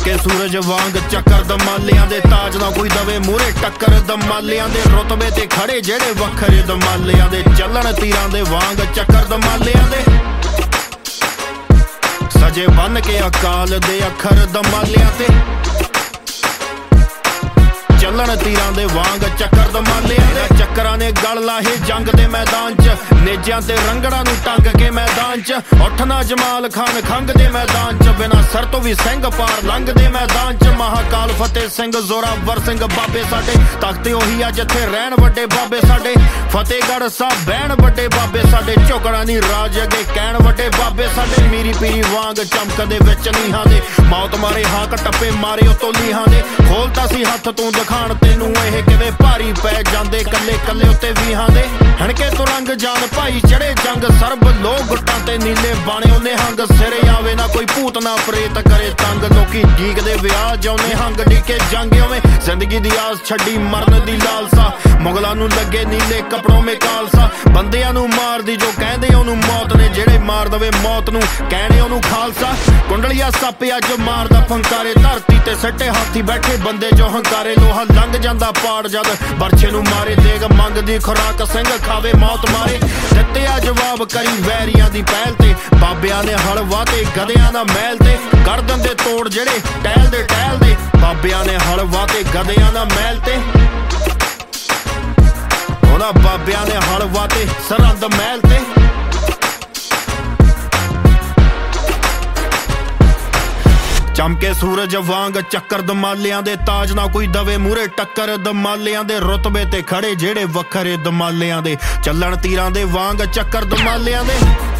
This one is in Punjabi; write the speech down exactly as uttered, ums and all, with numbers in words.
ਚਮਕੇ ਸੂਰਜ ਵਾਂਗ ਚੱਕਰ ਦਮਾਲਿਆਂ ਦੇ ਤਾਜ ਨਾ ਕੋਈ ਦਵੇ ਮੂਹਰੇ ਟੱਕਰ ਦਮਾਲਿਆਂ ਦੇ ਰੁਤਬੇ ਤੇ ਖੜੇ ਜਿਹੜੇ ਵੱਖਰੇ ਦਮਾਲਿਆਂ ਦੇ ਚੱਲਣ ਤੀਰਾਂ ਦੇ ਵਾਂਗ ਚੱਕਰ ਦਮਾਲਿਆਂ ਦੇ ਸਜੇ ਬੰਨ ਕੇ ਅਕਾਲ ਦੇ ਅੱਖਰ ਦਮਾਲਿਆਂ ਤੇ ਚੱਲਣ ਤੀਰਾਂ ਦੇ ਵਾਂਗ ਚੱਕਰ ਦਮਾਲਿਆਂ ਦੇ ਚੱਕਰਾਂ ਨੇ ਗਲ ਲਾਹੇ ਜੰਗ ਦੇ ਮੈਦਾਨ 'ਚ ਨੇਜਿਆਂ ਤੇ ਰੰਗੜਾਂ ਨੂੰ ਟੰਗ ਕੇ ਮੈਦਾਨ 'ਚ ਉੱਠਣਾ ਜਮਾਲ ਖਾਨ ਖੰਗ ਦੇ ਮੈਦਾਨ 'ਚ ਬਿਨਾਂ ਸਰ ਤੋਂ ਵੀ ਸਿੰਘ ਪਾਰ ਲੰਘ ਦੇ ਮੈਦਾਨ 'ਚ ਮਹਾਕਾਲ ਫਤਿਹ ਸਿੰਘ ਜ਼ੋਰਾਵਰ ਸਿੰਘ ਬਾਬੇ ਸਾਡੇ ਤਖਤ ਉਹੀ ਆ ਜਿੱਥੇ ਰਹਿਣ ਵੱਡੇ ਬਾਬੇ ਸਾਡੇ ਫਤਿਹਗੜ੍ਹ ਸਾਹਿਬ ਬਹਿਣ ਵੱਡੇ ਬਾਬੇ ਸਾਡੇ ਝੁਕਣਾ ਨਹੀਂ ਰਾਜ ਅੱਗੇ ਕਹਿਣ ਵੱਡੇ ਬਾਬੇ ਸਾਡੇ ਮੀਰੀ ਪੀਰੀ ਵਾਂਗ ਚਮਕਦੇ ਵਿੱਚ ਨੀਹਾਂ ਦੇ ਮੌਤ ਮਾਰੇ ਹਾਕ ਟੱਪੇ ਮਾਰੇ ਉਤੋਂ ਲੀਹਾਂ ਦੇ ਖੋਲਤਾ ਸੀ ਹੱਥ ਤੂੰ ਦਿਖਾਣ ਤੈਨੂੰ ਇਹ ਕਿਵੇਂ ਭਾਰੀ ਪੈ ਜਾਂਦੇ ਕੱਲੇ ਕੱਲੇ ਉੱਤੇ ਵੀਹਾਂ ਦੇ ਹਣਕੇ ਤੋਂ ਰੰਗ ਜਾਨ ਭਾਈ ਚੜੇ ਜੰਗ ਸਰਬ ਲੋਕ ਗੁੱਟਾਂ ਤੇ ਨੀਲੇ ਬਾਣੇ ਉਹਨੇ ਹੰਗ ਸਿਰੇ ਆਵੇ ਨਾ ਕੋਈ ਭੂਤ ਨਾ ਪ੍ਰੇਤ ਕਰੇ ਤੰਗ ਲੋਕੀ ਗੀਕ ਦੇ ਵਿਆਹ ਜਾਉਨੇ ਹੰਗ ਡੀਕੇ ਜੰਗ ਉਵੇਂ ਜ਼ਿੰਦਗੀ ਦੀ ਆਸ ਛੱਡੀ ਮਰਨ ਦੀ ਲਾਲਸਾ ਮੁਗਲਾਂ ਨੂੰ ਲੱਗੇ ਨੀਲੇ ਕੱਪੜੋਂ ਮੇ ਕਾਲਸਾ ਬੰਦਿਆਂ ਨੂੰ ਮਾਰਦੀ ਜੋ ਕਹਿੰਦੇ ਉਹਨੂੰ ਮੌਤ ਨੇ ਜਿਹੜੇ ਮਾਰ ਦਵੇ ਮੌਤ ਨੂੰ ਕਹਿਣੇ ਉਹਨੂੰ ਖਾਲਸਾ ਕੁੰਡਲੀਆ ਸੱਪ ਅੱਜ ਮਾਰਦਾ ਫੰਕਾਰੇ ਧਰਤੀ ਤੇ ਸੱਟੇ ਹਾਥੀ ਬੈਠੇ ਬੰਦੇ ਜੋ ਹੰਕਾਰੇ ਲੋਹਾ ਲੰਘ ਜਾਂਦਾ ਪਾੜ ਜਦ ਬਰਛੇ ਨੂੰ ਮਾਰੇ ਦੇਗ ਮੰਗਦੀ ਖੁਰਾਕ ਸਿੰਘ ਖਾਵੇ ਮੌਤ ਮਾਰੇ ਦਿੱਤੇ ਆ ਜਵਾਬ ਕਰੀ ਵੈਰੀਆਂ ਦੀ ਪਹਿਲ ਤੇ ਬਾਬਿਆਂ ਨੇ ਹਲ ਵਾਤੇ ਗਧਿਆਂ ਦਾ ਮਹਿਲ ਤੇ ਗਰਦਨ ਦੇ ਤੋੜ ਜਿਹੜੇ ਟਹਿਲ ਦੇ ਟਹਿਲ ਦੇ ਬਾਬਿਆਂ ਨੇ ਹਲ ਵਾਤੇ ਗਧਿਆਂ ਦਾ ਮਹਿਲ ਤੇ ਉਹਨਾਂ ਬਾਬਿਆਂ ਨੇ ਹਲ ਵਾਤੇ ਸਰਹੰਦ ਮਹਿਲ ਤੇ ਚਮਕੇ ਸੂਰਜ ਵਾਂਗ ਚੱਕਰ ਦਮਾਲਿਆਂ ਦੇ ਤਾਜ ਨਾ ਕੋਈ ਦਵੇ ਮੂਹਰੇ ਟੱਕਰ ਦਮਾਲਿਆਂ ਦੇ ਰੁਤਬੇ ਤੇ ਖੜੇ ਜਿਹੜੇ ਵੱਖਰੇ ਦਮਾਲਿਆਂ ਦੇ ਚੱਲਣ ਤੀਰਾਂ ਦੇ ਵਾਂਗ ਚੱਕਰ ਦਮਾਲਿਆਂ ਦੇ